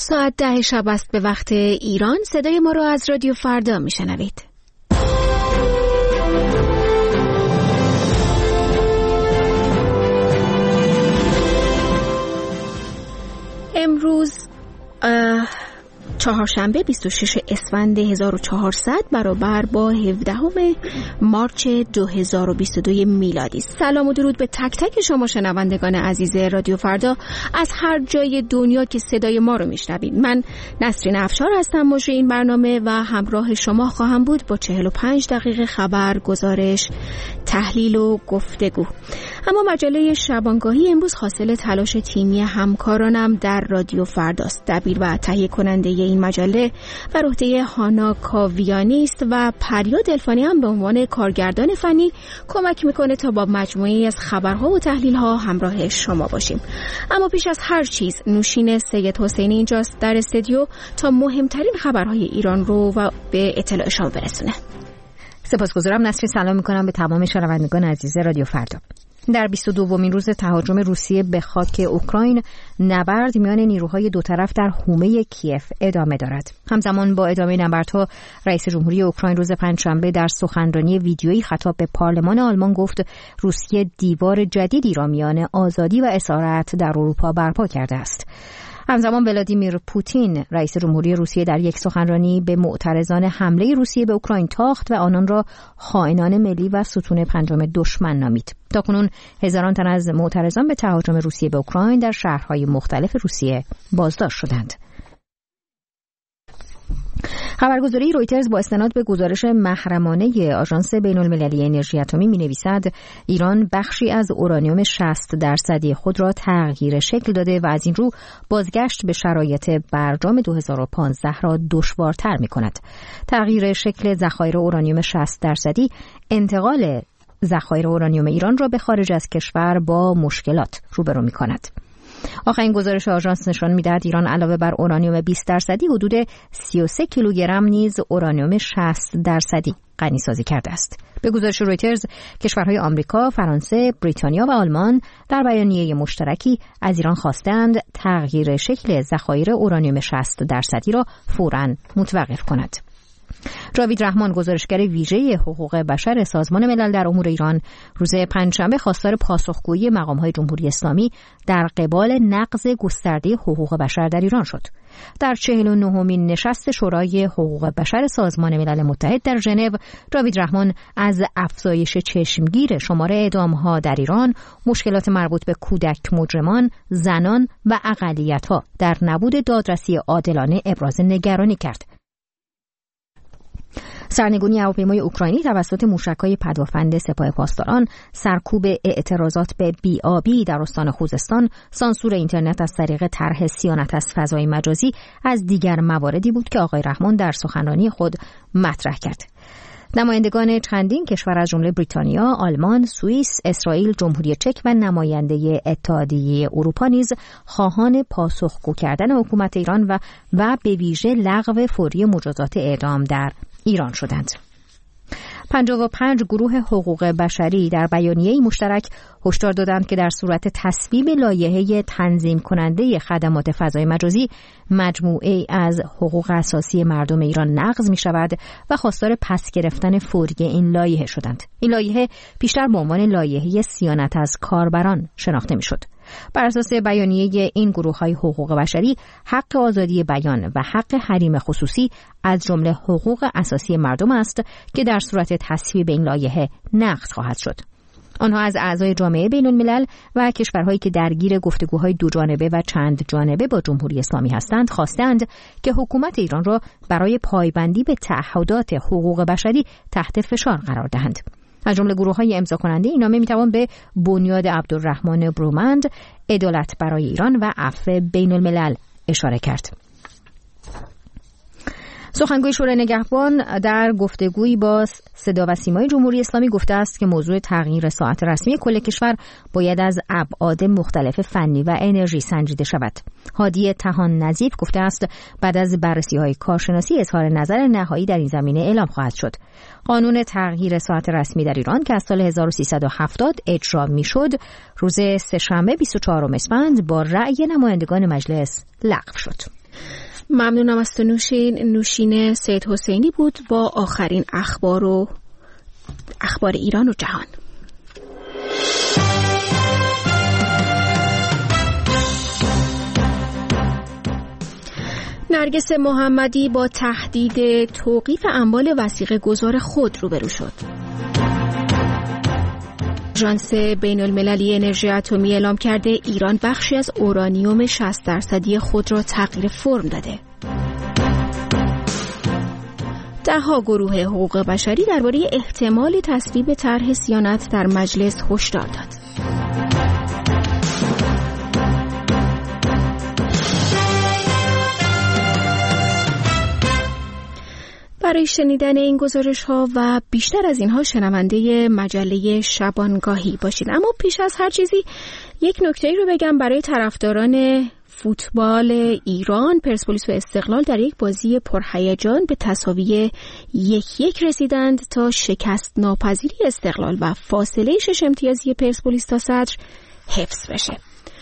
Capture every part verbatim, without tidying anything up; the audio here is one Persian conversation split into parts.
ساعت ده شب است به وقت ایران. صدای ما را از رادیو فردا میشنوید. امروز چهارشنبه بیست و شش اسفند هزار و چهارصد برابر با هفدهم مارس دو هزار و بیست و دو میلادی. سلام و درود به تک تک شما شنوندگان عزیز رادیو فردا از هر جای دنیا که صدای ما رو میشنوید. من نسرین افشار هستم، مجری این برنامه و همراه شما خواهم بود با چهل و پنج دقیقه خبر، گزارش، تحلیل و گفتگو. اما مجله شبانگاهی امروز حاصل تلاش تیمی همکارانم در رادیو فرداست. دبیر و تهیه کننده این مجله بر عهده هانا کاویانی است و پریا دلفانی هم به عنوان کارگردان فنی کمک میکنه تا با مجموعه‌ای از خبرها و تحلیل‌ها همراه شما باشیم. اما پیش از هر چیز نوشین سید حسینی اینجاست در استودیو تا مهمترین خبرهای ایران رو و به اطلاع شما برسونه. سپاسگزارم نسرین. سلام میکنم به تمام شنوندگان عزیز رادیو فردا. در بیست و دومین روز تهاجم روسیه به خاک اوکراین، نبرد میان نیروهای دو طرف در حومه کیف ادامه دارد. همزمان با ادامه نبردها، رئیس جمهوری اوکراین روز پنجشنبه در سخنرانی ویدیویی خطاب به پارلمان آلمان گفت روسیه دیوار جدیدی را میان آزادی و اسارت در اروپا برپا کرده است. همزمان ولادیمیر پوتین رئیس جمهوری روسیه در یک سخنرانی به معترضان حمله روسیه به اوکراین تاخت و آنان را خائنان ملی و ستون پنجم دشمن نامید. تاکنون هزاران تن از معترضان به تهاجم روسیه به اوکراین در شهرهای مختلف روسیه بازداشت شدند. خبرگزاری رویترز با استناد به گزارش محرمانه آژانس بین‌المللی انرژی اتمی می‌نویسد ایران بخشی از اورانیوم شصت درصدی خود را تغییر شکل داده و از این رو بازگشت به شرایط برجام دو هزار و پانزده را دشوارتر می‌کند. تغییر شکل ذخایر اورانیوم شصت درصدی انتقال ذخایر اورانیوم ایران را به خارج از کشور با مشکلات روبرو می‌کند. آخرین گزارش آژانس نشان می‌دهد ایران علاوه بر اورانیوم بیست درصدی حدود سی و سه کیلوگرم نیز اورانیوم شصت درصدی غنی‌سازی کرده است. به گزارش رویترز، کشورهای آمریکا، فرانسه، بریتانیا و آلمان در بیانیه مشترکی از ایران خواستند تغییر شکل ذخایر اورانیوم شصت درصدی را فوراً متوقف کند. جاوید رحمان، گزارشگر ویژه حقوق بشر سازمان ملل در امور ایران، روز پنجشنبه خواستار پاسخگویی مقام‌های جمهوری اسلامی در قبال نقض گسترده حقوق بشر در ایران شد. در چهل و نهمین نشست شورای حقوق بشر سازمان ملل متحد در ژنو، جاوید رحمان از افزایش چشمگیر شمار اعدام‌ها در ایران، مشکلات مربوط به کودک مجرمان، زنان و اقلیت‌ها در نبود دادرسی عادلانه ابراز نگرانی کرد. سرنگونی هواپیمای اوکراینی توسط موشک‌های پدافند سپاه پاسداران، سرکوب اعتراضات به بی‌آبی در استان خوزستان، سانسور اینترنت از طریق طرح صیانت از فضای مجازی از دیگر مواردی بود که آقای رحمان در سخنرانی خود مطرح کرد. نمایندگان چندین کشور از جمله بریتانیا، آلمان، سوئیس، اسرائیل، جمهوری چک و نماینده اتحادیه اروپا نیز خواهان پاسخگو کردن حکومت ایران و و به ویژه لغو فوری مجازات اعدام در ایران شدند. پنجاه و پنج گروه حقوق بشری در بیانیه‌ای مشترک هشدار دادند که در صورت تصویب لایحه تنظیم کننده خدمات فضای مجازی، مجموعه از حقوق اساسی مردم ایران نقض می شود و خواستار پس گرفتن فوری این لایحه شدند. این لایحه پیشتر به عنوان لایحه صیانت از کاربران شناخته می شد. بر اساس بیانیه این گروه‌های حقوق بشری، حق آزادی بیان و حق حریم خصوصی از جمله حقوق اساسی مردم است که در صورت تصویب این لایحه نقض خواهد شد. آنها از اعضای جامعه بین‌الملل و کشورهایی که درگیر گفتگوهای دو جانبه و چند جانبه با جمهوری اسلامی هستند خواستند که حکومت ایران را برای پایبندی به تعهدات حقوق بشری تحت فشار قرار دهند. از جمله گروه‌های امضا کننده این نامه می‌توان به بنیاد عبدالرحمن برومند، عدالت برای ایران و عفو بین‌الملل اشاره کرد. سخنگوی شورای نگهبان در گفتگویی با صدا و سیمای جمهوری اسلامی گفته است که موضوع تغییر ساعت رسمی کل کشور باید از ابعاد مختلف فنی و انرژی سنجیده شود. هادی طحان نظیف گفته است بعد از بررسی‌های کارشناسی اظهار نظر نهایی در این زمینه اعلام خواهد شد. قانون تغییر ساعت رسمی در ایران که از سال هزار و سیصد و هفتاد اجرا می‌شد، روز سه‌شنبه بیست و چهارم اسفند با رأی نمایندگان مجلس لغو شد. ممنونم از تو نوشین. نوشین سید حسینی بود با آخرین اخبار و اخبار ایران و جهان. نرگس محمدی با تهدید توقیف اموال وثیقه گذار خود روبرو شد. آژانس بین المللی انرژی اتمی اعلام کرده ایران بخشی از اورانیوم شصت درصدی خود را تغییر فرم داده. ده‌ها گروه حقوق بشری درباره احتمال تصویب طرح صیانت در مجلس هشدار داد. برای شنیدن این گزارش ها و بیشتر از اینها شنونده مجله شبانگاهی باشید. اما پیش از هر چیزی یک نکته رو بگم برای طرفداران فوتبال ایران. پرسپولیس و استقلال در یک بازی پرهیجان به تساوی یک یک رسیدند تا شکست ناپذیری استقلال و فاصله شش امتیازی پرسپولیس تا صدر حفظ بشه.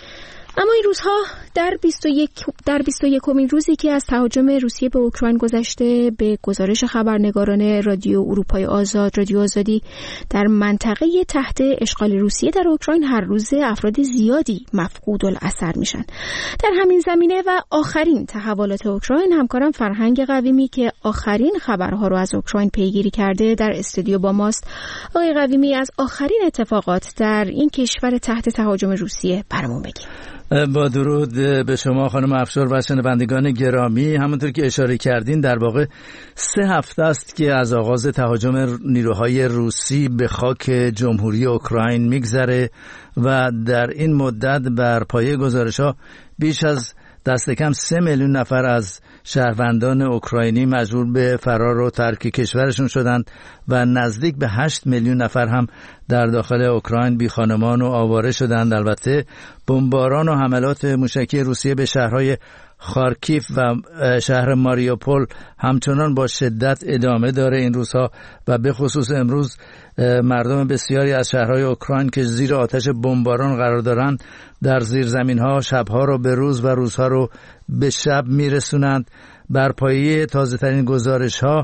اما این روزها در بیست و یک در بیست و یکمین روزی که از تهاجم روسیه به اوکراین گذشته، به گزارش خبرنگاران رادیو اروپای آزاد، رادیو آزادی، در منطقه تحت اشغال روسیه در اوکراین هر روز افراد زیادی مفقود الاثر میشن. در همین زمینه و آخرین تحولات اوکراین، همکارم فرهنگ قویمی که آخرین خبرها رو از اوکراین پیگیری کرده در استودیو با ماست. آقای قویمی، از آخرین اتفاقات در این کشور تحت تهاجم روسیه برامون بگید. با درود به شما خانم افشار و شنوندگان گرامی. همونطور که اشاره کردین در واقع سه هفته است که از آغاز تهاجم نیروهای روسی به خاک جمهوری اوکراین میگذره و در این مدت بر پایه گزارش‌ها بیش از دست کم سه میلیون نفر از شهروندان اوکراینی مجبور به فرار و ترک کشورشون شدند و نزدیک به هشت میلیون نفر هم در داخل اوکراین بی خانمان و آواره شدند. البته بمباران و حملات موشکی روسیه به شهرهای خارکیف و شهر ماریوپول همچنان با شدت ادامه داره این روزها و به خصوص امروز مردم بسیاری از شهرهای اوکراین که زیر آتش بمباران قرار دارند در زیرزمین‌ها شب‌ها رو به روز و روزها رو به شب میرسونند. بر پایه تازه‌ترین گزارش‌ها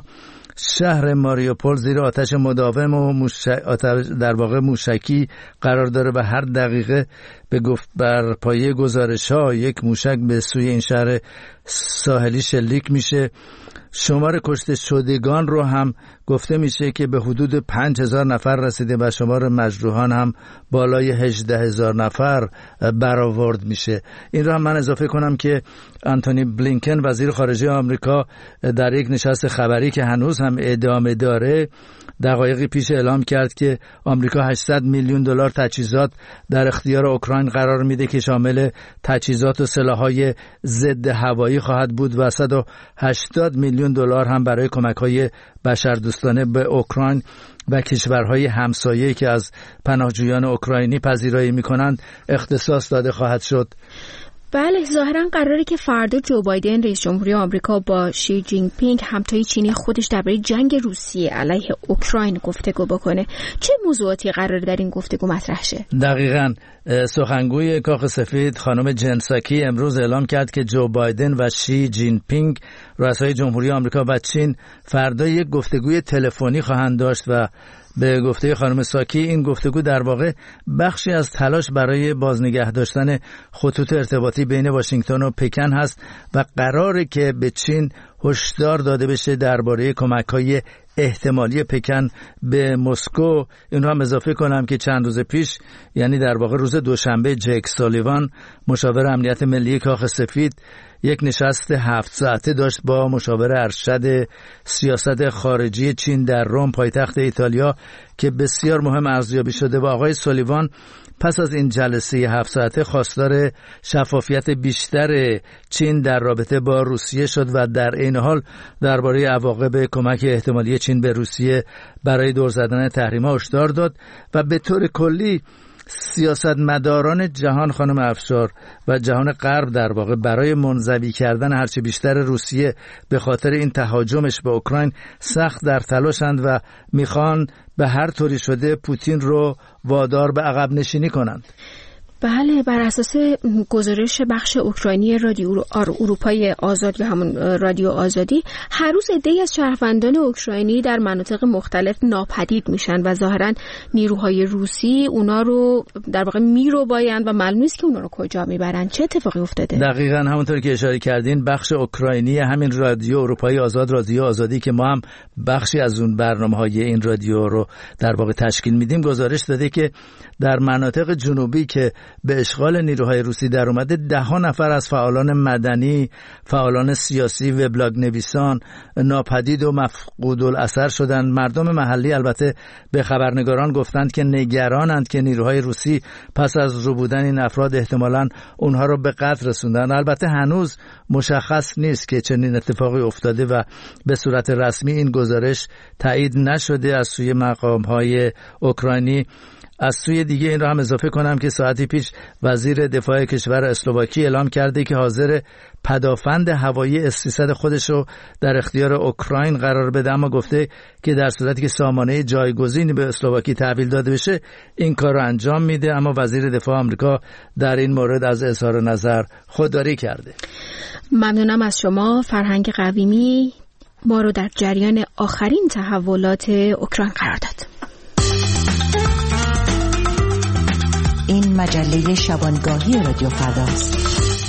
شهر ماریوپول زیر آتش مداوم و موش... در واقع موشکی قرار داره و هر دقیقه به گفت بر پایه گزارش‌ها یک موشک به سوی این شهر ساحلی شلیک میشه. شمار کشته شدگان رو هم گفته میشه که به حدود پنج هزار نفر رسیده و شمار مجروحان هم بالای هجده هزار نفر برآورد میشه. این رو هم من اضافه کنم که آنتونی بلینکن وزیر خارجه آمریکا در یک نشست خبری که هنوز هم ادامه داره دقایقی پیش اعلام کرد که آمریکا هشتصد میلیون دلار تجهیزات در اختیار اوکراین قرار میده که شامل تجهیزات و سلاح‌های ضد هوایی خواهد بود و صد و هشتاد میلیون دلار هم برای کمک‌های بشردوستانه به اوکراین و کشورهای همسایه‌ای که از پناهجویان اوکراینی پذیرایی می‌کنند اختصاص داده خواهد شد. بله، ظاهراً قراره که فردا جو بایدن رئیس جمهوری آمریکا با شی جین پینگ همتای چینی خودش درباره جنگ روسیه علیه اوکراین گفتگو بکنه. چه موضوعاتی قراره در این گفتگو مطرح شه؟ دقیقاً سخنگوی کاخ سفید خانم جن ساکی امروز اعلام کرد که جو بایدن و شی جین پینگ رؤسای جمهوری آمریکا و چین فردا یک گفتگوی تلفنی خواهند داشت و به گفته خانم ساکی این گفتگو در واقع بخشی از تلاش برای بازنگه داشتن خطوط ارتباطی بین واشنگتن و پکن هست و قراره که به چین هشدار داده بشه درباره کمک‌های احتمالی پکن به مسکو. این رو هم اضافه کنم که چند روز پیش، یعنی در واقع روز دوشنبه، جک سالیوان مشاور امنیت ملی کاخ سفید یک نشست هفت ساعته داشت با مشاور ارشد سیاست خارجی چین در روم پایتخت ایتالیا که بسیار مهم ارزیابی شده و آقای سالیوان پس از این جلسه هفت ساعته خواستار شفافیت بیشتر چین در رابطه با روسیه شد و در این حال درباره عواقب کمک احتمالی چین به روسیه برای دور زدن تحریم‌ها هشدار داد و به طور کلی سیاستمداران جهان خانم افشار و جهان غرب در واقع برای منزوی کردن هرچه بیشتر روسیه به خاطر این تهاجمش به اوکراین سخت در تلاشند و میخوان به هر طوری شده پوتین رو وادار به عقب نشینی کنند. بله، بر اساس گزارش بخش اوکراینی رادیو اروپای آزاد یا همون رادیو آزادی، هر روز عده‌ای از شهروندان اوکراینی در مناطق مختلف ناپدید میشن و ظاهراً نیروهای روسی اونا رو در واقع میروبایند و معلوم نیست که اونا رو کجا میبرن. چه اتفاقی افتاده؟ دقیقاً همونطور که اشاره کردین، بخش اوکراینی همین رادیو اروپای آزاد، رادیو آزادی که ما هم بخشی از اون برنامه‌های این رادیو رو در واقع تشکیل میدیم، گزارش داده که در مناطق جنوبی که به اشغال نیروهای روسی در اومده، ده ها نفر از فعالان مدنی، فعالان سیاسی، وبلاگ نویسان ناپدید و مفقود الاثر شدند. مردم محلی البته به خبرنگاران گفتند که نگرانند که نیروهای روسی پس از ربودن این افراد احتمالاً اونها رو به قتل رسوندن. البته هنوز مشخص نیست که چنین اتفاقی افتاده و به صورت رسمی این گزارش تایید نشده از سوی مقام‌های اوکراینی. از سوی دیگه این را هم اضافه کنم که ساعتی پیش وزیر دفاع کشور اسلواکی اعلام کرده که حاضر پدافند هوایی اس سیصد خودش رو در اختیار اوکراین قرار بده، اما گفته که در صورتی که سامانه جایگزینی به اسلواکی تحویل داده بشه این کار رو انجام میده. اما وزیر دفاع آمریکا در این مورد از اظهار نظر خودداری کرده. ممنونم از شما فرهنگ قویمی، ما رو در جریان آخرین تحولات اوکراین قرار داد. این مجله شبانگاهی رادیو فرداست.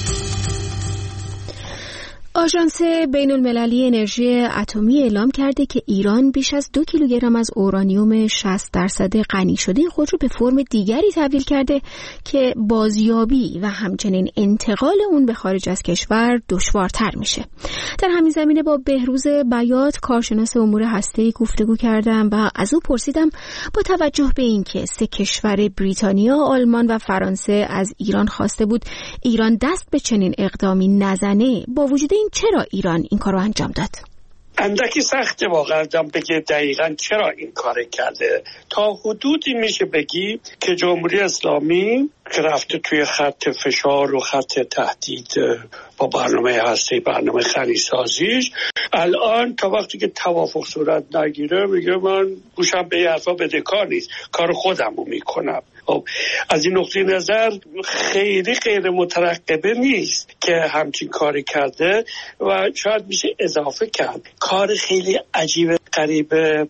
آژانس بین المللی انرژی اتمی اعلام کرده که ایران بیش از دو کیلوگرم از اورانیوم شصت درصد غنی شده خود رو به فرم دیگری تبدیل کرده که بازیابی و همچنین انتقال اون به خارج از کشور دشوارتر میشه. در همین زمینه با بهروز بیات، کارشناس امور هسته‌ای، گفتگو کردم و از او پرسیدم با توجه به اینکه سه کشور بریتانیا، آلمان و فرانسه از ایران خواسته بود ایران دست به چنین اقدامی نزنه، با وجود این چرا ایران این کار رو انجام داد؟ اندکی سخته واقعا بگه دقیقاً چرا این کار کرده. تا حدودی میشه بگی که جمهوری اسلامی که رفته توی خط فشار و خط تهدید با برنامه هستی، برنامه خلیسازیش، الان تا وقتی که توافق صورت نگیره میگه من گوشم به این حرفا بدهکار نیست، کار خودم رو میکنم. خب از این نقطه نظر خیلی غیر مترقبه نیست که همچین کاری کرده و شاید میشه اضافه کرد کار خیلی عجیب غریبه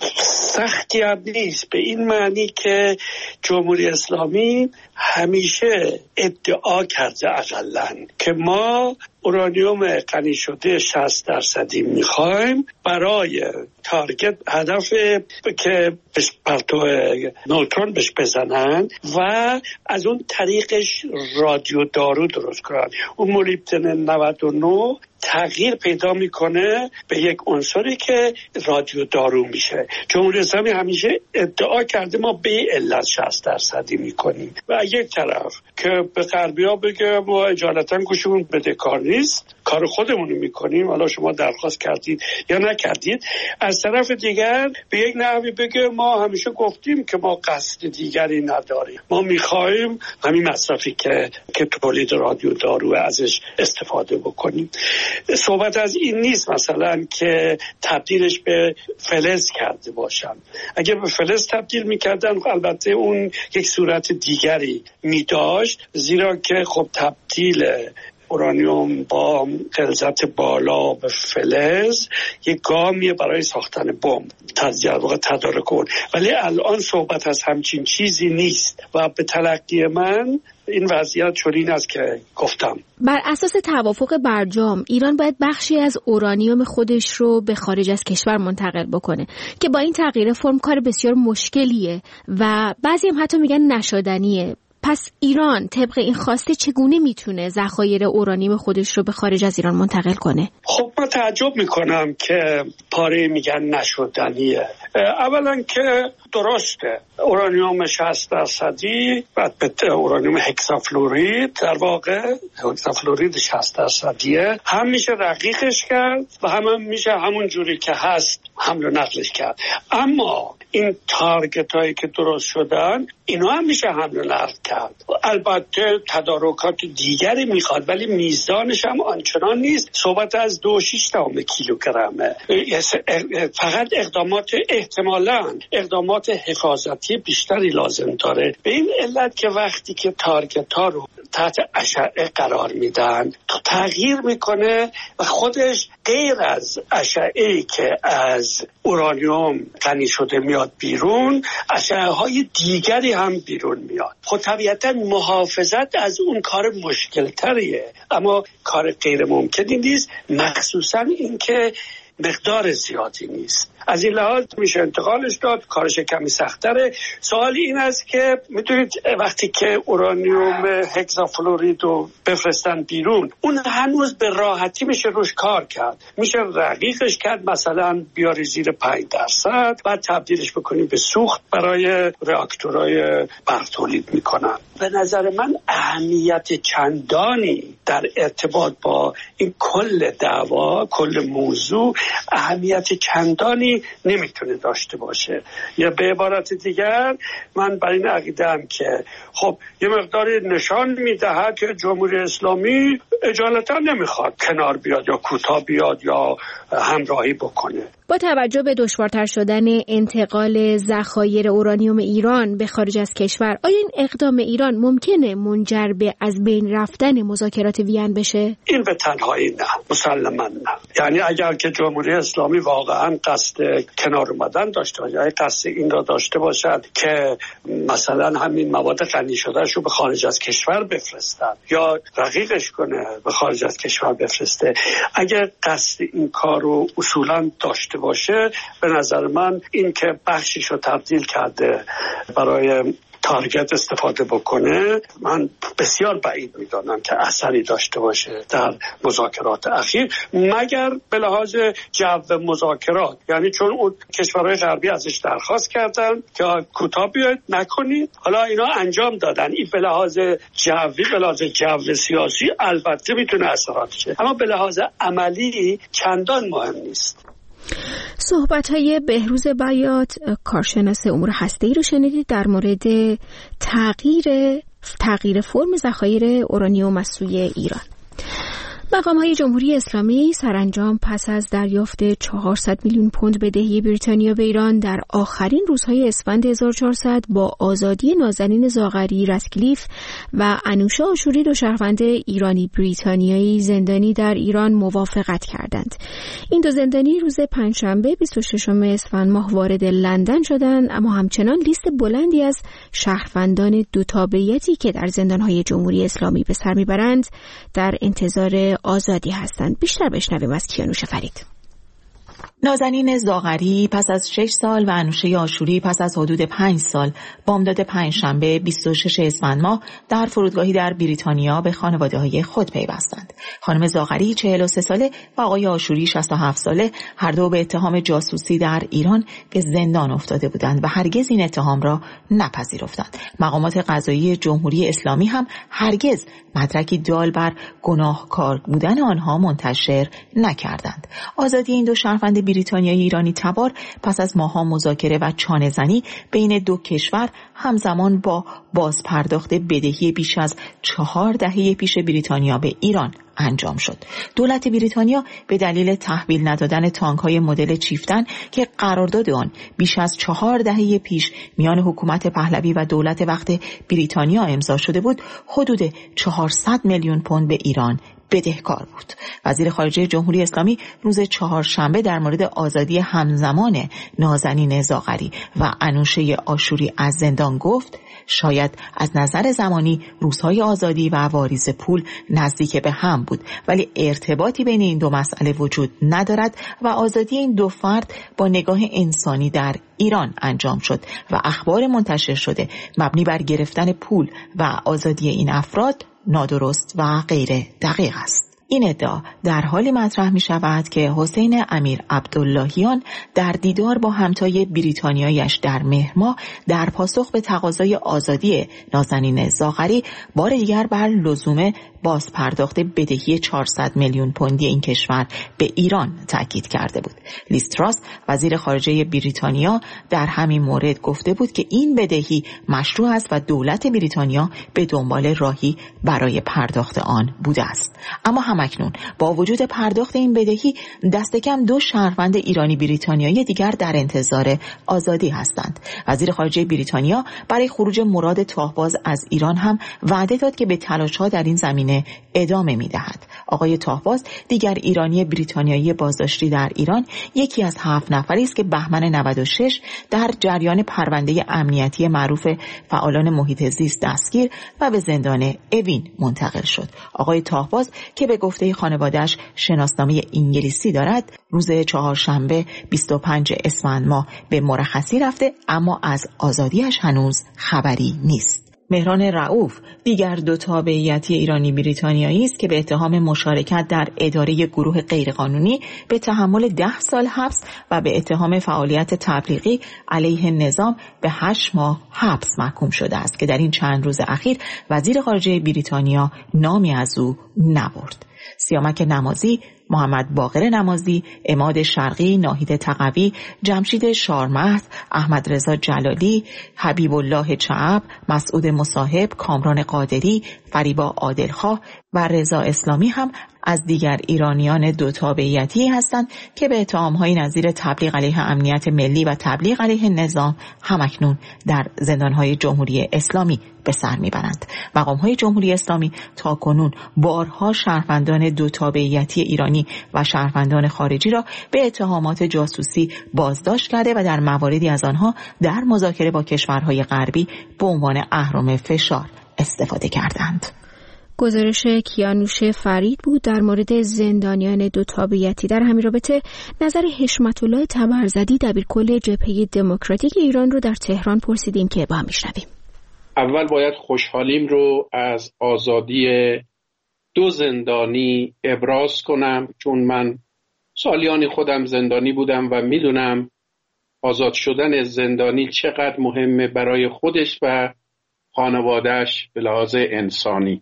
سختی هم نیست، به این معنی که جمهوری اسلامی همیشه ادعا کرده اقلن که ما اورانیوم غنی شده شصت درصدی میخوایم برای تارگت، هدف که پرتو نوترون بهش بزنن و از اون طریقش رادیو دارو درست کنن. اون مولیبدن نود و نه تغییر پیدا میکنه به یک عنصری که رادیو دارو میشه. جمهوری اسلامی همیشه ادعا کرده ما به علت شصت درصدی میکنیم و یک طرف که به غربی‌ها بگه ما اجالتا گوشمون بدهکار نیست، کار خودمون رو میکنیم، حالا شما درخواست کردید یا نکردید. از طرف دیگر به یک نحوی بگه ما همیشه گفتیم که ما قصد دیگری نداریم، ما میخوایم همین مصرفی که که تولید رادیو دارو ازش استفاده بکنیم. صحبت از این نیست مثلا که تبدیلش به فلز کرده باشن. اگه به فلز تبدیل میکردن البته اون یک صورت دیگری میداشت، زیرا که خب تبدیل اورانیوم با غلظت بالا به فلز یک گامیه برای ساختن بمب در واقع تدارک اون، ولی الان صحبت از همچین چیزی نیست و به تلقی من این وضعیت چنین است که گفتم. بر اساس توافق برجام ایران باید بخشی از اورانیوم خودش رو به خارج از کشور منتقل بکنه که با این تغییر فرم کار بسیار مشکلیه و بعضی هم حتی میگن نشدنیه. پس ایران طبق این خواسته چگونه میتونه ذخایر اورانیوم خودش رو به خارج از ایران منتقل کنه؟ خب من تعجب میکنم که پاره میگن نشدنیه. اولا که درسته اورانیوم شصت درصدی بعد به اورانیوم هکسافلورید، در واقع هکسافلورید شصت درصدیه، هم میشه رقیقش کرد و هم, هم میشه همون جوری که هست حمل و نقلش کرد. اما این تارگت هایی که درست شدن اینا هم میشه حمل و نقل کرد. البته تدارکات دیگری میخواد ولی میزانش هم آنچنان نیست. صحبت از دو و شیش دهم کیلوگرمه. فقط اقدامات احتمالاً اقدامات تجهیزات حفاظتی بیشتری لازم داره. به این علت که وقتی که تارگت ها رو تحت اشعه قرار میدن تغییر میکنه و خودش غیر از اشعه‌ای که از اورانیوم غنی شده میاد بیرون، اشعه های دیگری هم بیرون میاد. خب طبیعتا محافظت از اون کار مشکل تریه، اما کار غیر ممکنی نیست، مخصوصا اینکه مقدار زیادی نیست. از این لحاظ میشه انتقالش داد، کارش کمی سخت‌تره. سوال این است که میدونید وقتی که اورانیوم هگزافلورید رو بفرستن بیرون، اون هنوز به راحتی میشه روش کار کرد، میشه رقیقش کرد، مثلا بیاری زیر پنج درصد بعد تبدیلش بکنیم به سوخت برای راکتورهای برق تولید میکنن. به نظر من اهمیت چندانی در ارتباط با این کل دعوا، کل موضوع اهمیت چندانی نمیتونه داشته باشه. یا به عبارت دیگر من بر این عقیده‌ام که خب یه مقداری نشان میدهد که جمهوری اسلامی اجالتا نمیخواد کنار بیاد یا کوتاه بیاد یا همراهی بکنه. با توجه به دشوارتر شدن انتقال ذخایر اورانیوم ایران به خارج از کشور، آیا این اقدام ایران ممکنه منجر به از بین رفتن مذاکرات وین بشه؟ این به تنهایی نه، مسلماً نه. یعنی اگر که جمهوری اسلامی واقعاً قصد کنار اومدن داشته باشه، یا قصد این را داشته باشد که مثلا همین مواد غنی شده‌اش رو به خارج از کشور بفرستن یا رقیقش کنه به خارج از کشور بفرسته، اگر قصد این کار رو اصولاً داشته باشه، به نظر من این که بخشیش رو تبدیل کرده برای تارگت استفاده بکنه، من بسیار بعید میدانم که اثری داشته باشه در مذاکرات اخیر، مگر به لحاظ جو مذاکرات. یعنی چون اون کشورهای غربی ازش درخواست کردن که کوتاه بیاید نکنید، حالا اینا انجام دادن. این به لحاظ جوی، به لحاظ جو سیاسی البته میتونه اثراتش، اما به لحاظ عملی چندان مهم نیست. صحبت‌های بهروز بیات، کارشناس امور هسته‌ای رو شنیدید در مورد تغییر تغییر فرم ذخایر اورانیوم از سوی ایران. مقام‌های جمهوری اسلامی سرانجام پس از دریافت چهارصد میلیون پوند بدهی بریتانیا به ایران در آخرین روزهای اسفند هزار و چهارصد با آزادی نازنین زاغری رتکلیف و انوشه آشوری، دو شهروند ایرانی بریتانیایی زندانی در ایران، موافقت کردند. این دو زندانی روز پنجشنبه بیست و ششم اسفند ماه وارد لندن شدند، اما همچنان لیست بلندی از شهروندان دو تابعیتی که در زندان‌های جمهوری اسلامی به سر میبرند در انتظار آزادی هستند. بیشتر بشنویم از کیانوش فرید. نازنین زاغری پس از شش سال و انوشه آشوری پس از حدود پنج سال بامداد پنجشنبه بیست و ششم اسفند ماه در فرودگاهی در بریتانیا به خانواده‌های خود پیوستند. خانم زاغری چهل و سه ساله و آقای آشوری شصت و هفت ساله هر دو به اتهام جاسوسی در ایران به زندان افتاده بودند و هرگز این اتهام را نپذیرفتند. مقامات قضایی جمهوری اسلامی هم هرگز مدرکی دال بر گناهکار بودن آنها منتشر نکردند. آزادی این دو شهروند بریتانیایی ایرانی تبار پس از ماه‌ها مذاکره و چانه‌زنی بین دو کشور همزمان با بازپرداخت بدهی بیش از چهار دهه پیش بریتانیا به ایران انجام شد. دولت بریتانیا به دلیل تحویل ندادن تانک‌های مدل چیفتن که قرارداد آن بیش از چهار دهه پیش میان حکومت پهلوی و دولت وقت بریتانیا امضا شده بود، حدود چهارصد میلیون پوند به ایران بدهکار بود. وزیر خارجه جمهوری اسلامی روز چهارشنبه در مورد آزادی همزمان نازنین زاغری و انوشه آشوری از زندان گفت شاید از نظر زمانی روزهای آزادی و واریز پول نزدیک به هم بود، ولی ارتباطی بین این دو مسئله وجود ندارد و آزادی این دو فرد با نگاه انسانی در ایران انجام شد و اخبار منتشر شده مبنی بر گرفتن پول و آزادی این افراد نادرست و غیر دقیق است. این ادعا در حالی مطرح می شود که حسین امیر عبداللهیان در دیدار با همتای بریتانیایش در مهر ماه در پاسخ به تقاضای آزادی نازنین زاغری بار دیگر بر لزوم باز پرداخت بدهی چهارصد میلیون پوندی این کشور به ایران تاکید کرده بود. لیز تراس وزیر خارجه بریتانیا در همین مورد گفته بود که این بدهی مشروع است و دولت بریتانیا به دنبال راهی برای پرداخت آن بوده است. اما همکنون با وجود پرداخت این بدهی دست کم دو شهروند ایرانی بریتانیایی دیگر در انتظار آزادی هستند. وزیر خارجه بریتانیا برای خروج مراد تاهباز از ایران هم وعده داد که به تلاش‌ها در این زمینه ادامه می‌دهد. آقای تاهباز دیگر ایرانی بریتانیایی بازداشتی در ایران یکی از هفت نفری است که بهمن نود و شش در جریان پرونده امنیتی معروف فعالان محیط زیست دستگیر و به زندان اوین منتقل شد. آقای تاهباز که به گفته خانواده‌اش شناسنامه انگلیسی دارد، روز چهارشنبه بیست و پنجم اسفند ماه به مرخصی رفته، اما از آزادیش هنوز خبری نیست. مهران رؤوف دیگر دو تابعیتی ایرانی بریتانیایی است که به اتهام مشارکت در اداره گروه غیرقانونی به تحمل ده سال حبس و به اتهام فعالیت تبلیغی علیه نظام به هشت ماه حبس محکوم شده است که در این چند روز اخیر وزیر خارجه بریتانیا نامی از او نبرد. سیامک نمازی، محمد باقر نمازی، عماد شرقی، ناهید تقوی، جمشید شارمهد، احمد رضا جلالی، حبیب الله چعب، مسعود مصاحب، کامران قادری، فریبا عادلخواه و رضا اسلامی هم از دیگر ایرانیان دو تابعیتی هستند که به اتهام‌های نظیر تبلیغ علیه امنیت ملی و تبلیغ علیه نظام همکنون در زندان‌های جمهوری اسلامی به سر می‌برند. مقام‌های جمهوری اسلامی تاکنون بارها شهروندان دو تابعیتی ایرانی و شهروندان خارجی را به اتهامات جاسوسی بازداشت کرده و در مواردی از آنها در مذاکره با کشورهای غربی به عنوان اهرم فشار استفاده کردند. گزارش کیانوش فرید بود در مورد زندانیان دو تابعیتی. در همین رابطه نظر حشمت الله تبرزدی دبیرکل جبهه دموکراتیک ایران رو در تهران پرسیدیم که با هم میشنویم. اول باید خوشحالیم رو از آزادی دو زندانی ابراز کنم، چون من سالیانی خودم زندانی بودم و میدونم آزاد شدن زندانی چقدر مهمه برای خودش و خانوادهش به لحاظ انسانی.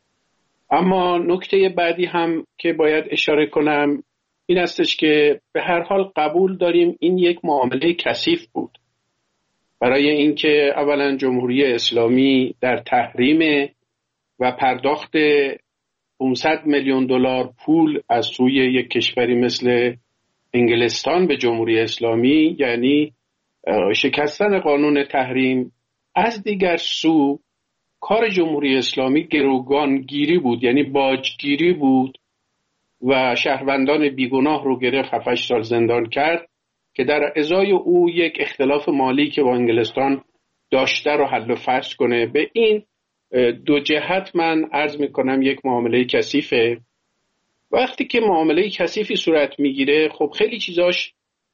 اما نکته بعدی هم که باید اشاره کنم این استش که به هر حال قبول داریم این یک معامله کثیف بود، برای اینکه اولا جمهوری اسلامی در تحریم و پرداخت پانصد میلیون دلار پول از سوی یک کشوری مثل انگلستان به جمهوری اسلامی یعنی شکستن قانون تحریم، از دیگر سو کار جمهوری اسلامی گروگانگیری بود، یعنی باجگیری بود و شهروندان بیگناه رو گرفت هفت هشت سال زندان کرد که در ازای او یک اختلاف مالی که با انگلستان داشته رو حل و فصل کنه. به این دو جهت من عرض میکنم یک معامله کثیفه. وقتی که معامله کثیفی صورت میگیره خب خیلی چیزاش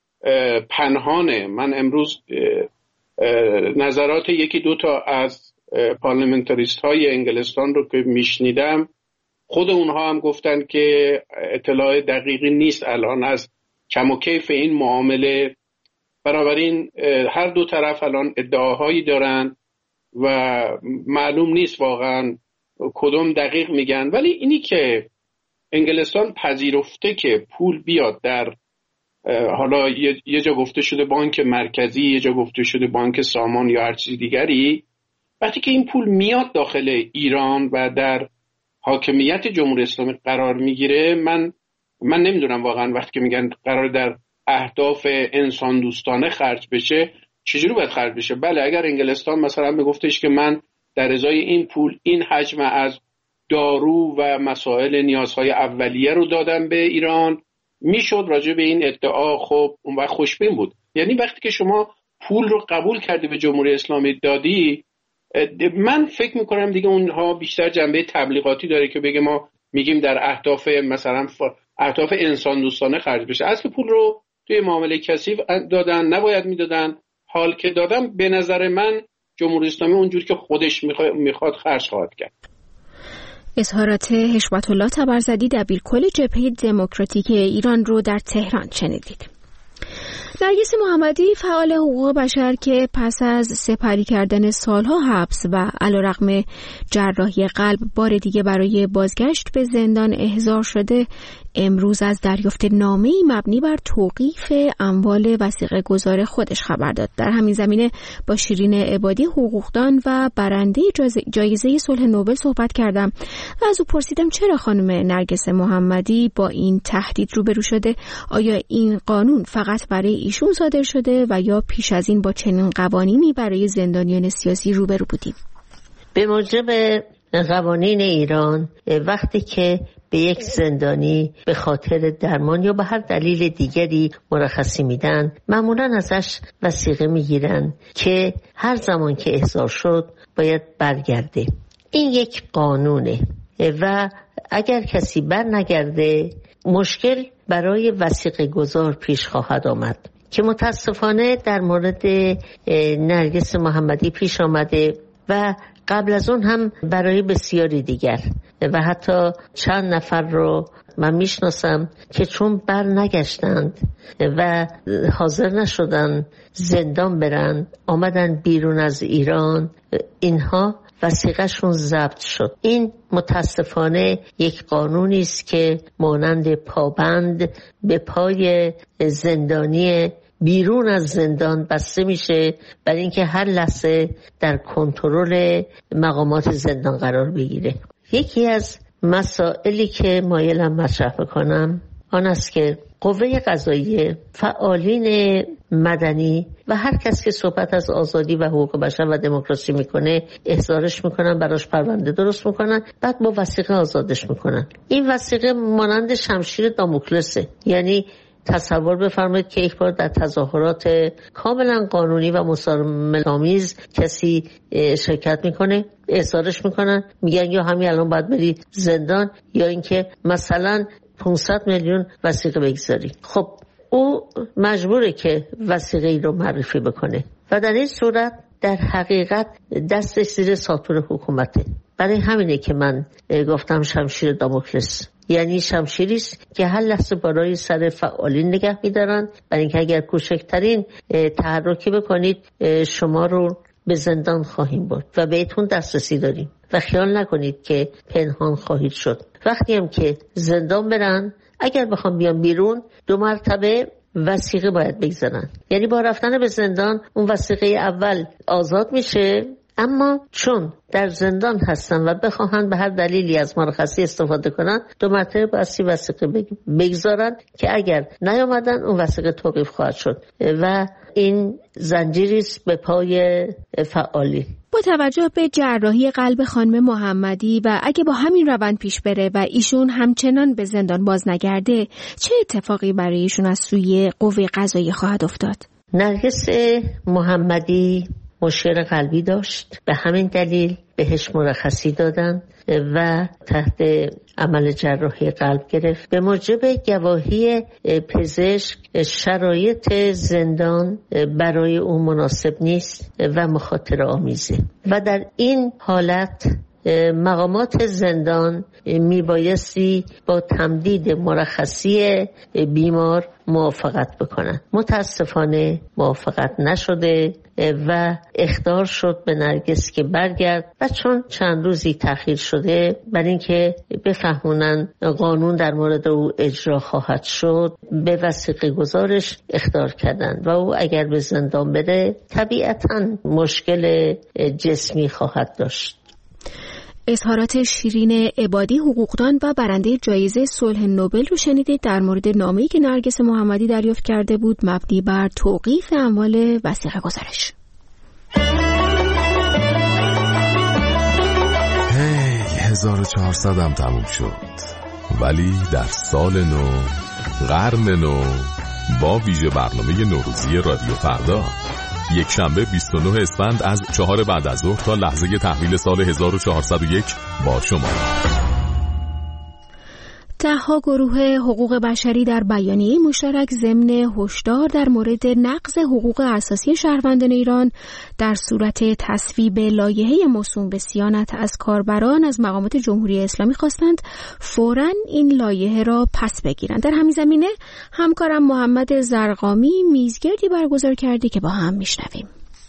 پنهانه. من امروز نظرات یکی دو تا از پارلمنتاریست های انگلستان رو که میشنیدم، خود اونها هم گفتن که اطلاع دقیقی نیست الان از کم و کیف این معامله. بنابراین هر دو طرف الان ادعاهایی دارن و معلوم نیست واقعا کدوم دقیق میگن، ولی اینی که انگلستان پذیرفته که پول بیاد در حالا یه جا گفته شده بانک مرکزی، یه جا گفته شده بانک سامان یا هر چیز دیگری، وقتی که این پول میاد داخل ایران و در حاکمیت جمهوری اسلامی قرار میگیره، من من نمیدونم واقعا وقتی که میگن قرار در اهداف انسان دوستانه خرج بشه چجوری باید خرج بشه. بله اگر انگلستان مثلا میگفتش که من در ازای این پول این حجم از دارو و مسائل نیازهای اولیه رو دادم به ایران، میشد راجع به این ادعا خب اون وقت خوشبین بود. یعنی وقتی که شما پول رو قبول کردی به جمهوری اسلامی دادی، من فکر میکنم دیگه اونها بیشتر جنبه تبلیغاتی داره که بگه ما میگیم در اهداف مثلا اهداف انسان دوستانه خرج بشه. اصل پول رو توی معامله کثیف دادن، نباید میدادن. حال که دادم به نظر من جمهوری اسلامی اونجور که خودش میخواد خرج خواهد کرد. اظهارات حشمت الله تبرزدی دبیرکل جبهه دموکراتیک ایران رو در تهران شنیدید. نرگس محمدی فعال حقوق بشر که پس از سپری کردن سالها حبس و علیرغم جراحی قلب بار دیگه برای بازگشت به زندان احضار شده، امروز از دریافت نامه‌ای مبنی بر توقیف اموال وثیقه گذار خودش خبر داد. در همین زمینه با شیرین عبادی حقوقدان و برنده جایزه صلح نوبل صحبت کردم و از او پرسیدم چرا خانم نرگس محمدی با این تهدید روبرو شده. آیا این قانون فقط برای ایشون صادر شده و یا پیش از این با چنین قوانینی برای زندانیان سیاسی روبرو بودیم؟ به موجب قوانین ایران وقتی که به یک زندانی به خاطر درمان یا به هر دلیل دیگری مرخصی میدن، معمولا ازش وثیقه میگیرن که هر زمان که احضار شد باید برگرده. این یک قانونه و اگر کسی بر نگرده مشکل برای وثیقه گذار پیش خواهد آمد که متاسفانه در مورد نرگس محمدی پیش آمده و قبل از اون هم برای بسیاری دیگر و حتی چند نفر رو من میشناسم که چون بر نگشتند و حاضر نشدن زندان برن، آمدن بیرون از ایران، اینها وثیقه‌شون ضبط شد. این متاسفانه یک قانونی است که مانند پابند به پای زندانی بیرون از زندان بسته میشه برای اینکه هر لحظه در کنترل مقامات زندان قرار بگیره. یکی از مسائلی که مایلم مطرح بکنم آن است که قوه قضاییه، فعالین مدنی و هر کس که صحبت از آزادی و حقوق بشر و دموکراسی میکنه احضارش میکنن، براش پرونده درست میکنن، بعد با وثیقه آزادش میکنن. این وثیقه مانند شمشیر داموکلسه. یعنی تصور بفرمایید که یک بار در تظاهرات کاملا قانونی و مسالمت‌آمیز کسی شرکت میکنه، احضارش میکنن، میگن یا همین الان باید بری زندان یا اینکه مثلا پانصد میلیون وثیقه بگذاری. خب او مجبوره که وثیقه ای رو معرفی بکنه و در این صورت در حقیقت دستش زیر ساطور حکومته. برای همینه که من گفتم شمشیر داموکلس، یعنی شمشیری است که هر لحظه بالای سر فعالین نگه می‌دارن، برای اینکه اگر کوچکترین تحرکی بکنید شما رو به زندان خواهیم برد و بهتون دسترسی داریم و خیال نکنید که پنهان خواهید شد. وقتی هم که زندان برن، اگر بخوام بیان بیرون دو مرتبه وثیقه باید بگذارن. یعنی با رفتن به زندان اون وثیقه اول آزاد میشه، اما چون در زندان هستن و بخواهند به هر دلیلی از مرخصی استفاده کنن دو مرتبه باسی وثیقه بگذارن که اگر نیامدن اون وثیقه توقیف خواهد شد و این زنجیری است به پای فعالی. با توجه به جراحی قلب خانم محمدی و اگه با همین روند پیش بره و ایشون همچنان به زندان باز نگرده، چه اتفاقی برای ایشون از سوی قوه قضاییه خواهد افتاد؟ نرگس محمدی مشکل قلبی داشت، به همین دلیل بهش مرخصی دادن و تحت عمل جراحی قلب گرفت. به موجب گواهی پزشک شرایط زندان برای او مناسب نیست و مخاطره آمیزه و در این حالت مقامات زندان میبایستی با تمدید مرخصی بیمار موافقت بکنن. متاسفانه موافقت نشده و اخطار شد به نرگس که برگرد و چون چند روزی تأخیر شده برای اینکه بفهمونن قانون در مورد او اجرا خواهد شد، به وثیقه گزارش اخطار کردن و او اگر به زندان بره طبیعتاً مشکل جسمی خواهد داشت. اظهارات شیرین عبادی حقوقدان و برنده جایزه صلح نوبل رو شنیدید در مورد نامه‌ای که نرگس محمدی دریافت کرده بود مبنی بر توقیف اموال وثیقه گذارش. هی هزار و چهارصد هم تموم شد، ولی در سال نو، قرن نو، با ویژه برنامه نوروزی رادیو فردا یک شنبه بیست و نه اسفند از چهار بعد از ظهر تا لحظه تحویل سال هزار و چهارصد و یک با شما. ده‌ها گروه حقوق بشری در بیانیه مشترک ضمن هشدار در مورد نقض حقوق اساسی شهروندان ایران در صورت تصویب لایحه موسوم به صیانت از کاربران از مقامات جمهوری اسلامی خواستند فوراً این لایحه را پس بگیرند. در همین زمینه همکارم محمد زرقامی میزگردی برگزار کرده که با هم میشنویم.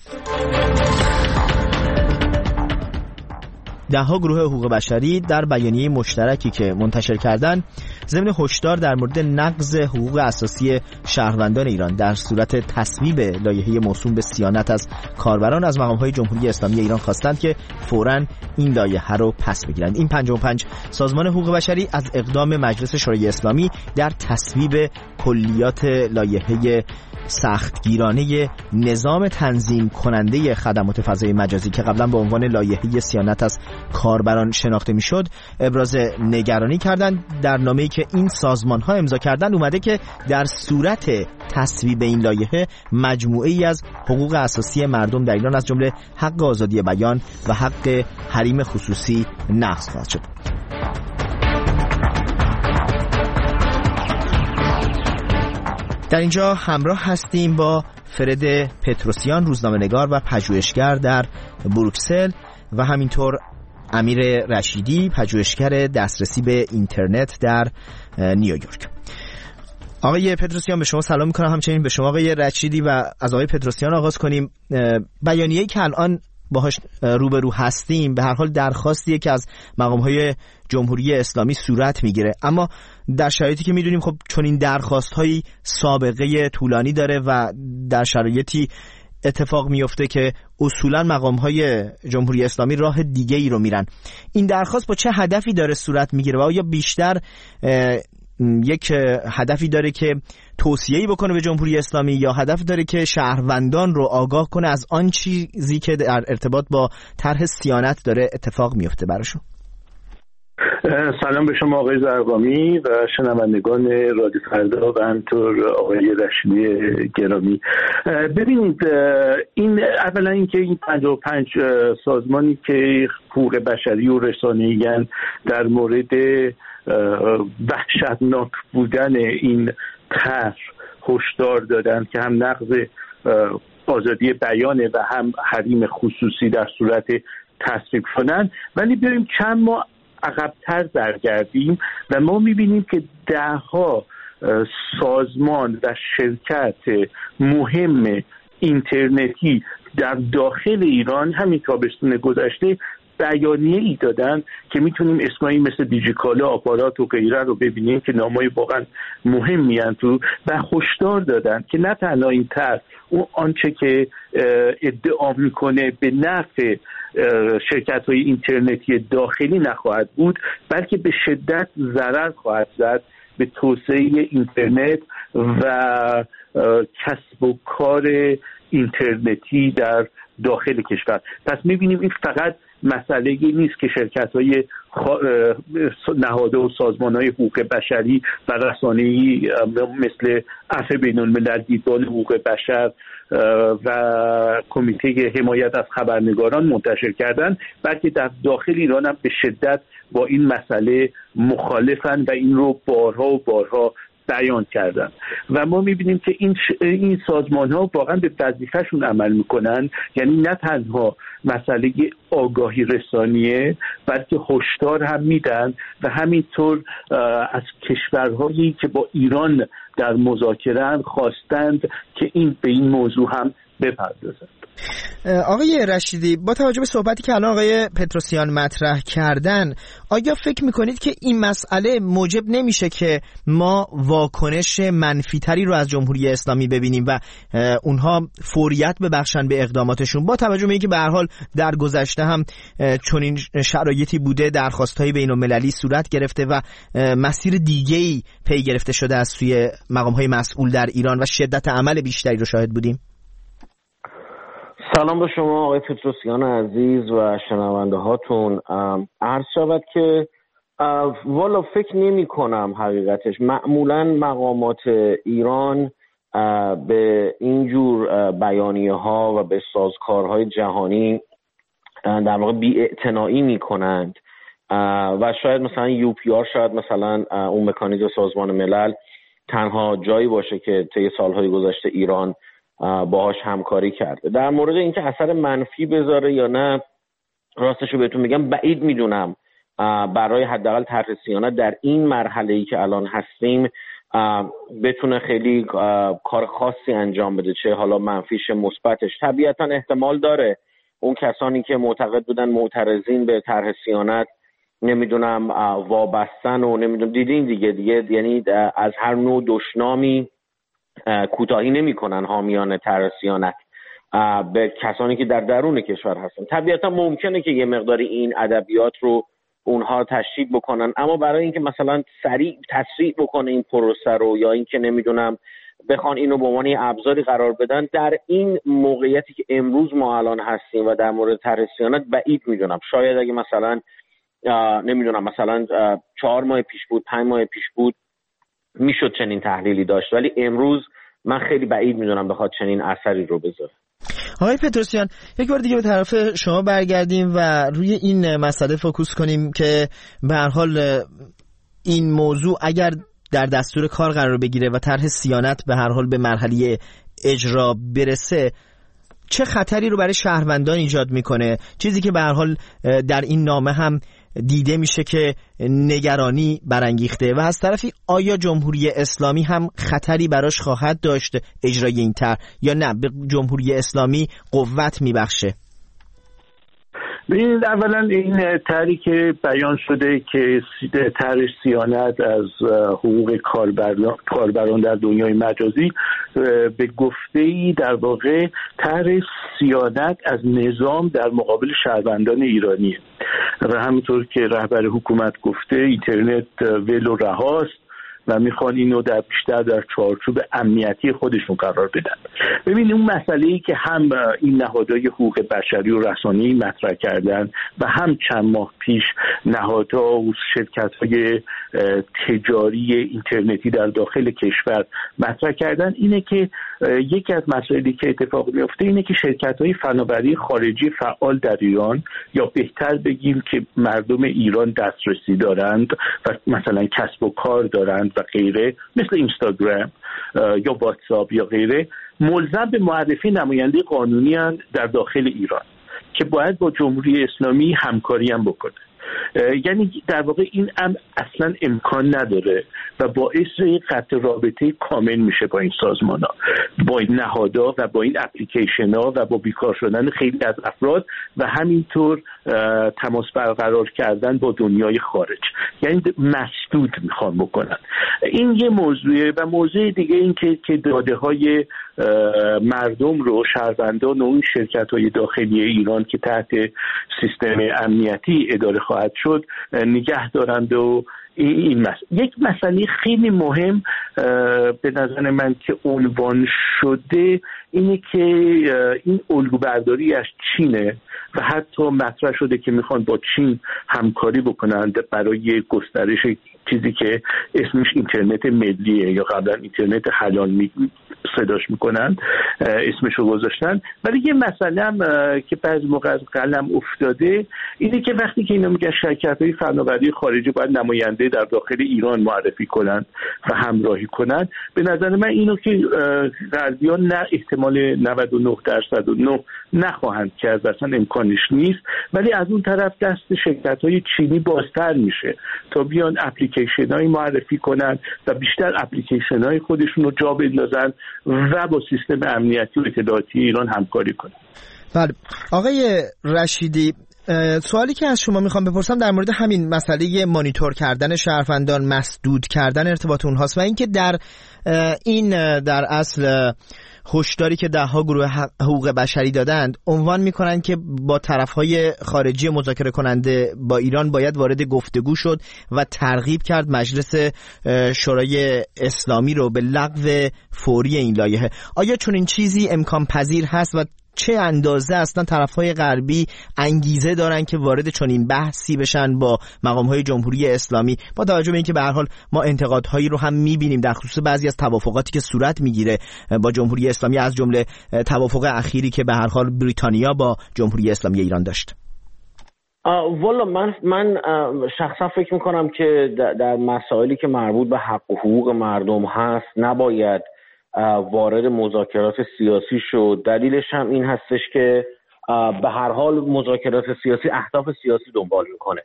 ده‌ها گروه حقوق بشری در بیانیه مشترکی که منتشر کردند ضمن هشدار در مورد نقض حقوق اساسی شهروندان ایران در صورت تصویب لایحه موسوم به صیانت از کاربران از مقام‌های جمهوری اسلامی ایران خواستند که فوراً این لایحه رو پس بگیرند. این پنجاه و پنج سازمان حقوق بشری از اقدام مجلس شورای اسلامی در تصویب کلیات لایحه سختگیرانه نظام تنظیم کننده خدمات فضای مجازی که قبلا به عنوان لایحه صیانت از کاربران شناخته میشد ابراز نگرانی کردند. در نامه‌ای که این سازمان‌ها امضا کردند اومده که در صورت تصویب این لایحه مجموعه‌ای از حقوق اساسی مردم در ایران از جمله حق آزادی بیان و حق حریم خصوصی نقض خواهد شد. در اینجا همراه هستیم با فرد پتروسیان، روزنامه‌نگار و پژوهشگر در بروکسل و همینطور امیر رشیدی، پژوهشگر دسترسی به اینترنت در نیویورک. آقای پتروسیان به شما سلام می‌کنم، همچنین به شما آقای رشیدی، و از آقای پتروسیان آغاز کنیم. بیانیه‌ای که الان باهاش روبرو هستیم به هر حال درخواستیه که از مقام‌های جمهوری اسلامی صورت میگیره، اما در شرایطی که میدونیم خب چون این درخواست‌هایی سابقه طولانی داره و در شرایطی اتفاق میفته که اصولاً مقام‌های جمهوری اسلامی راه دیگه ای رو میرن، این درخواست با چه هدفی داره صورت میگیره و آیا بیشتر یک هدفی داره که توصیه‌ای بکنه به جمهوری اسلامی یا هدف داره که شهروندان رو آگاه کنه از آن چیزی که در ارتباط با طرح صیانت داره اتفاق میفته براشون؟ سلام به شما آقای زرقامی و شنوندگان رادیو فردا و همینطور آقای رشیدی گرامی. ببینید، این اولا اینکه این پنجاه و پنج سازمانی که حقوق بشری و رسانه‌ای در مورد وحشتناک بودن این طرح هشدار دادن که هم نقض آزادی بیانه و هم حریم خصوصی در صورت تصویب شدن، ولی بیاییم چند ماه عقب‌تر برگردیم و ما می‌بینیم که ده‌ها سازمان و شرکت مهم اینترنتی در داخل ایران همین تابستون گذشته بیانیه ای دادن که میتونیم اسمایی مثل دیجیکالا، آپارات و غیره رو ببینیم که نامای واقعا مهمی هستند تو، و هشدار دادن که نه تنها این طرح اون آنچه که ادعا میکنه به نفع شرکت‌های اینترنتی داخلی نخواهد بود، بلکه به شدت ضرر خواهد زد به توسعه اینترنت و کسب و کار اینترنتی در داخل کشور. پس می‌بینیم این فقط مسئله نیست که شرکت‌های نهادها و سازمان‌های حقوق بشری و رسانه‌ای مثل عفو بین‌الملل، دیدبان حقوق بشر و کمیته حمایت از خبرنگاران منتشر کردن، بلکه در داخل ایران هم به شدت با این مسئله مخالفن و این رو بارها و بارها بیان کردن و ما میبینیم که این ش... این سازمان ها واقعا به وظیفه‌شون عمل میکنن، یعنی نه تنها مسئله آگاهی رسانیه بلکه هشدار هم میدن و همینطور از کشورهایی که با ایران در مذاکره خواستند که این به این موضوع هم بپردازند. آقای رشیدی، با توجه به صحبتی که الان آقای پتروسیان مطرح کردن، آیا فکر میکنید که این مسئله موجب نمیشه که ما واکنش منفیتری رو از جمهوری اسلامی ببینیم و اونها فوریت ببخشن به اقداماتشون، با توجه به اینکه به هر حال در گذشته هم چنین شرایطی بوده، درخواست‌های بین‌المللی صورت گرفته و مسیر دیگه‌ای پی گرفته شده از سوی مقام‌های مسئول در ایران و شدت عمل بیشتری رو شاهد بودیم؟ سلام به شما آقای پتروسیان عزیز و شنونده هاتون. عرض شود که والا فکر نمی کنم حقیقتش معمولا مقامات ایران به اینجور بیانیه ها و به سازکارهای جهانی در واقع بی‌اعتنایی می کنند و شاید مثلا یو پی آر شاید مثلا اون مکانیزم سازمان ملل تنها جایی باشه که طی سالهای گذشته ایران باهاش همکاری کرده. در مورد اینکه اثر منفی بذاره یا نه، راستشو بهتون میگم بعید میدونم برای حداقل طرح صیانت در این مرحله‌ای که الان هستیم بتونه خیلی کار خاصی انجام بده، چه حالا منفیش مثبتش. طبیعتا احتمال داره اون کسانی که معتقد بودن معترضین به طرح صیانت نمیدونم وابستن و نمیدونم دیدین دیگه دیگه یعنی از هر نوع دشنامی کوتاهی نمیکنن حامیان طرح صیانت به کسانی که در درون کشور هستن. طبیعتا ممکنه که یه مقداری این ادبیات رو اونها تشدید بکنن، اما برای اینکه مثلا سریع تسریع بکنه این پروسه رو یا اینکه نمیدونم بخوان اینو به عنوان ابزاری قرار بدن در این موقعیتی که امروز ما الان هستیم و در مورد طرح صیانت بعید میدونم. شاید اگه مثلا نمیدونم مثلا چهار ماه پیش بود، پنج ماه پیش بود، میشد چنین تحلیلی داشت، ولی امروز من خیلی بعید میدونم بخواد چنین اثری رو بذاره. آقای پتروسیان، یک بار دیگه به طرف شما برگردیم و روی این مسئله فوکوس کنیم که به هر حال این موضوع اگر در دستور کار قرار بگیره و طرح صیانت به هر حال به مرحله اجرا برسه، چه خطری رو برای شهروندان ایجاد میکنه؟ چیزی که به هر حال در این نامه هم دیده میشه که نگرانی برانگیخته و از طرفی آیا جمهوری اسلامی هم خطری براش خواهد داشت اجرای این طرح یا نه به جمهوری اسلامی قوت میبخشه؟ ببینید، اولا این طرحی که بیان شده که طرح صیانت از حقوق کاربران کاربران در دنیای مجازی به گفته‌ای در واقع طرح صیانت از نظام در مقابل شهروندان ایرانیه و همونطور که رهبر حکومت گفته اینترنت ول و رهاست و میخوان اینو در بیشتر در چارچوب امنیتی خودشون قرار بدن. ببینید اون مسئله‌ای که هم این نهادهای حقوق بشری و رسانه‌ای مطرح کردن و هم چند ماه پیش نهادها و شرکت‌های تجاری اینترنتی در داخل کشور مطرح کردن اینه که یکی از مسائلی که اتفاق میفته اینه که شرکت‌های فناوری خارجی فعال در ایران، یا بهتر بگیم که مردم ایران دسترسی دارند و مثلا کسب و کار دارند و غیره، مثل اینستاگرام یا واتساپ یا غیره، ملزم به معرفی نماینده قانونی هستند در داخل ایران که باید با جمهوری اسلامی همکاری هم بکنه. یعنی در واقع این امر اصلا امکان نداره و باعث قطع رابطه کامل میشه با این سازمان ها، با این نهادها و با این اپلیکیشن ها و با بیکار شدن خیلی از افراد و همینطور تماس برقرار کردن با دنیای خارج. یعنی مسدود میخوان بکنن. این یه موضوعه. و موضوع دیگه این که که داده های مردم رو، شهروندان و اون شرکت های داخلی ایران که تحت سیستم امنیتی اداره خواهد شد نگه دارند و این مسئله. یک مسئله خیلی مهم به نظر من که عنوان شده اینه که این الگو برداری از چینه و حتی مطرح شده که میخوان با چین همکاری بکنند برای گسترش چیزی که اسمش اینترنت ملیه یا قبلا اینترنت حلال می صداش میکنن، اسمش رو گذاشتن. ولی یه مسئله هم که بعضی موقع از قلم افتاده اینه که وقتی که اینا میگن شرکت‌های فناوری خارجی باید نماینده در داخل ایران معرفی کنن و همراهی کنن، به نظر من اینو که غربیان نه احتمال نود و نه درصد و نه نخواهند کرد، اصلا امکانش نیست. ولی از اون طرف دست شرکت‌های چینی بازتر میشه تا بیان اپلیکیشن‌های معرفی کنن و بیشتر اپلیکیشن‌های خودشون رو جا بندازن و با سیستم امنیتی و اطلاعاتی ایران همکاری کنن. بله آقای رشیدی، سوالی که از شما میخوام بپرسم در مورد همین مسئله مانیتور کردن شهروندان، مسدود کردن ارتباط اونهاست و اینکه در این در اصل هشداری که دهها گروه حقوق بشری دادند عنوان میکنن که با طرفهای خارجی مذاکره کننده با ایران باید وارد گفتگو شد و ترغیب کرد مجلس شورای اسلامی رو به لغو فوری این لایحه. آیا چون این چیزی امکان پذیر هست و چه اندازه اصلا طرفهای غربی انگیزه دارن که وارد چنین بحثی بشن با مقامهای جمهوری اسلامی، با توجه به اینکه به هر حال ما انتقادهایی رو هم میبینیم در خصوص بعضی از توافقاتی که صورت میگیره با جمهوری اسلامی، از جمله توافق اخیری که به هر حال بریتانیا با جمهوری اسلامی ایران داشت؟ والا من من شخصا فکر میکنم که در مسائلی که مربوط به حق و حقوق مردم هست نباید وارد مذاکرات سیاسی شد. دلیلش هم این هستش که به هر حال مذاکرات سیاسی اهداف سیاسی دنبال میکنه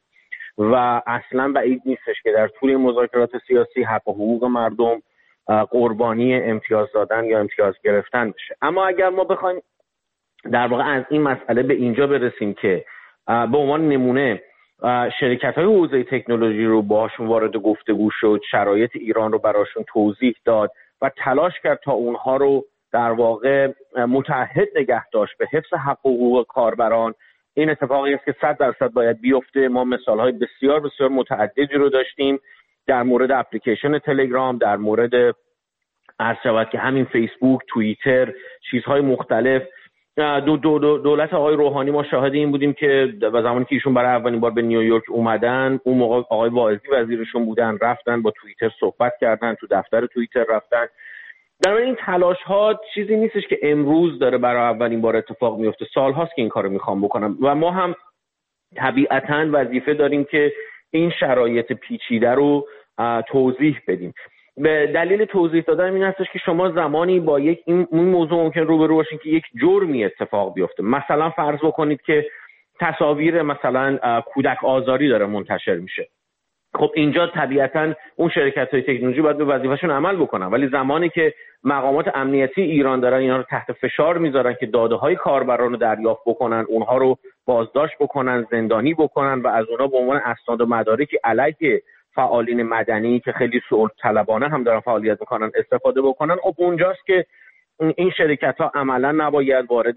و اصلا بعید نیستش که در طول مذاکرات سیاسی حق و حقوق مردم قربانی امتیاز دادن یا امتیاز گرفتن بشه. اما اگر ما بخوایم در واقع از این مسئله به اینجا برسیم که به عنوان نمونه شرکت‌های حوزه تکنولوژی رو باهاشون وارد گفتگو شد، شرایط ایران رو براشون توضیح داد و تلاش کرد تا اونها رو در واقع متعهد نگه داشت به حفظ حق و حقوق کاربران، این اتفاقی است که صد درصد باید بیفته. ما مثال‌های بسیار بسیار متعددی رو داشتیم در مورد اپلیکیشن تلگرام، در مورد عرض شود که همین فیسبوک، توییتر، چیزهای مختلف. دو دو دو دولت آقای روحانی ما شاهد این بودیم که و زمانی که ایشون برای اولین بار به نیویورک اومدن، اون موقع آقای واعظی وزیرشون بودن، رفتن با توییتر صحبت کردن، تو دفتر توییتر رفتن. در این تلاش ها چیزی نیستش که امروز داره برای اولین بار اتفاق میفته، سالهاست که این کارو میخوام بکنم و ما هم طبیعتاً وظیفه داریم که این شرایط پیچیده رو توضیح بدیم. به دلیل توضیح دادن این هستش که شما زمانی با یک این موضوع ممکن روبرو باشین که یک جرمی اتفاق بیفته. مثلا فرض بکنید که تصاویر مثلا کودک آزاری داره منتشر میشه. خب اینجا طبیعتاً اون شرکت‌های تکنولوژی باید به وظیفه‌شون عمل بکنن، ولی زمانی که مقامات امنیتی ایران دارن اینا رو تحت فشار میذارن که داده‌های کاربران رو دریافت بکنن، اونها رو بازداشت بکنن، زندانی بکنن و از اونها به عنوان اسناد و مدارکی علیه فعالین مدنی که خیلی صلح طلبانه هم دارن فعالیت میکنن استفاده بکنن، خب اونجاست که این شرکت‌ها عملاً نباید وارد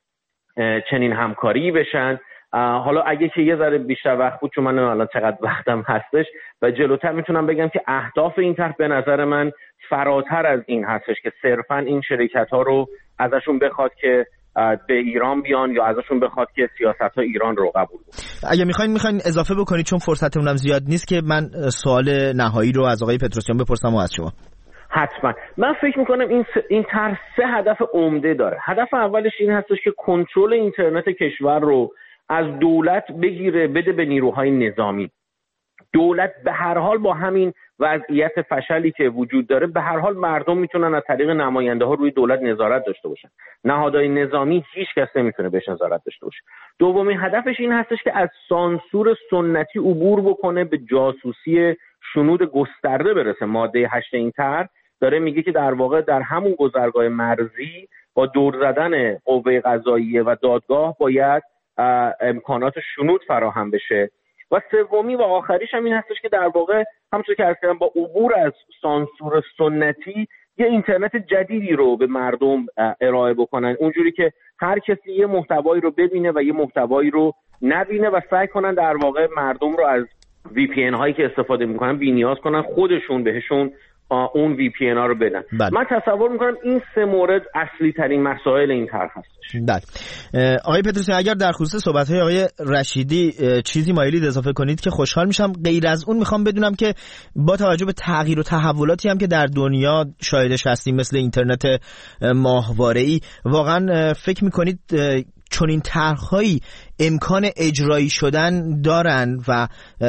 چنین همکاری بشن. حالا اگه که یه ذره بیشتر وقت بود، چون من الان چقدر وقتم هستش و جلوتر میتونم بگم که اهداف این طرح به نظر من فراتر از این هستش که صرفاً این شرکت‌ها رو ازشون بخواد که به ایران بیان یا ازشون بخواد که سیاست‌های ایران رو قبول کنن. اگه میخواین میخواین اضافه بکنید چون فرصتمون هم زیاد نیست که من سوال نهایی رو از آقای پتروسیان بپرسم و از شما. حتما. من فکر میکنم این س... این طرح سه هدف عمده داره. هدف اولش این هستش که کنترل اینترنت کشور رو از دولت بگیره بده به نیروهای نظامی. دولت به هر حال با همین وضعیت فشلی که وجود داره به هر حال مردم میتونن از طریق نماینده ها روی دولت نظارت داشته باشن. نهادهای نظامی هیچ کس نمیتونه بهش نظارت داشته باشه. دومین هدفش این هستش که از سانسور سنتی عبور بکنه به جاسوسی شنود گسترده برسه. ماده هشت این طرح داره میگه که در واقع در همون گذرگاه مرزی با دور زدن قوه قضاییه و دادگاه باید امکانات شنود فراهم بشه. و سومی و آخریش هم این هستش که در واقع همونطور که عرض کردم با عبور از سانسور سنتی یه اینترنت جدیدی رو به مردم ارائه بکنن، اونجوری که هر کسی یه محتوایی رو ببینه و یه محتوایی رو نبینه و سعی کنن در واقع مردم رو از وی پی ان هایی که استفاده میکنن بی‌نیاز کنن، خودشون بهشون اون وی پی ان ها رو بدن. بله. من تصور میکنم این سه مورد اصلی ترین مسائل این طرح هستش. بله. آقای پتروسیان اگر در خصوص صحبت های آقای رشیدی چیزی مایلید اضافه کنید که خوشحال میشم. غیر از اون میخوام بدونم که با توجه به تغییر و تحولاتی هم که در دنیا شاهدش هستیم مثل اینترنت ماهواره‌ای، واقعا فکر میکنید چون این طرح‌هایی امکان اجرایی شدن دارن و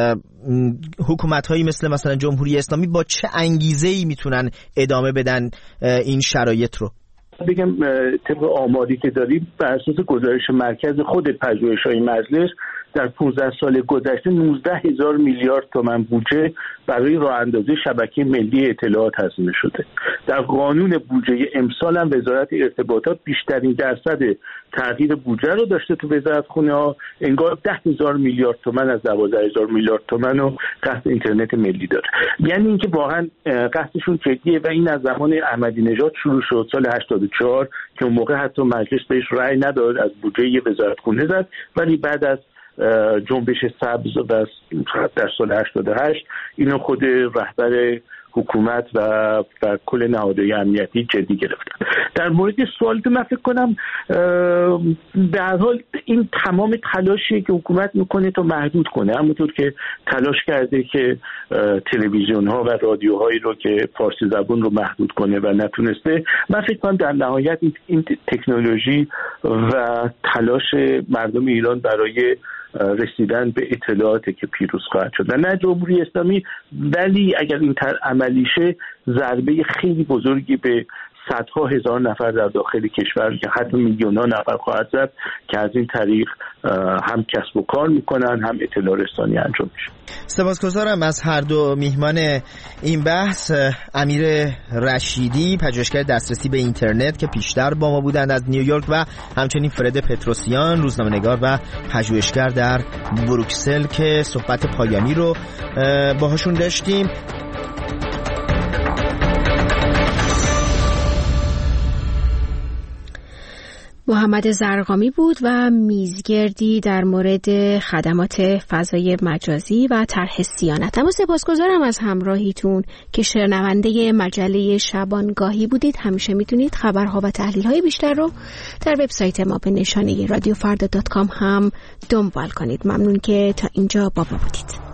حکومت‌هایی مثل مثلا جمهوری اسلامی با چه انگیزه‌ای میتونن ادامه بدن این شرایط رو؟ بگم طبق آماری که داریم بر اساس گزارش مرکز خود پژوهش‌های مجلس در پانزده سال گذشته نوزده هزار میلیارد تومان بودجه برای راه اندازی شبکه ملی اطلاعات هزینه شده. در قانون بودجه امسال هم وزارت ارتباطات بیشترین درصد تغییر بودجه رو داشته تو وزارتخونه ها، انگار ده هزار میلیارد تومان از دوازده هزار میلیارد تومان رو قصد اینترنت ملی داره. یعنی اینکه واقعا قصدشون جدیه و این از زمان احمدی نژاد شروع شد سال هشتاد و چهار که اون موقع حتی مجلس بهش رأی نداد، از بودجه وزارتخونه زد، ولی بعد از جنبش سبز و در سال هشتاد و هشت اینو خود رهبر حکومت و و کل نهادهای امنیتی جدی گرفتن. در مورد سوال من فکر کنم به هر حال این تمام تلاشی که حکومت میکنه تا محدود کنه، همونطور که تلاش کرده که تلویزیون ها و رادیوهایی رو که فارسی زبان رو محدود کنه و نتونسته. من فکر کنم در نهایت این تکنولوژی و تلاش مردم ایران برای رسیدن به اطلاعاتی که پیروز خواهد شد و نه جمهوری اسلامی، ولی اگر این تر عملی شه ضربه خیلی بزرگی به صدها هزار نفر در داخل کشور که حتی میلیون ها نفر خواهد زد که از این طریق هم کسب و کار میکنن هم اطلاع رسانی انجام میشه. سپاسگزارم از هر دو میهمان این بحث، امیر رشیدی پژوهشگر دسترسی به اینترنت که پیشتر با ما بودند از نیویورک و همچنین فرد پتروسیان روزنامه‌نگار و پژوهشگر در بروکسل که صحبت پایانی رو باهاشون داشتیم. محمد زرقامی بود و میزگردی در مورد خدمات فضای مجازی و طرح صیانت. اما سپاسگزارم از همراهیتون که شنونده مجله شبانگاهی بودید. همیشه میتونید خبرها و تحلیل‌های بیشتر رو در وبسایت ما به نشانه رادیو فردا دات کام هم دنبال کنید. ممنون که تا اینجا با ما بودید.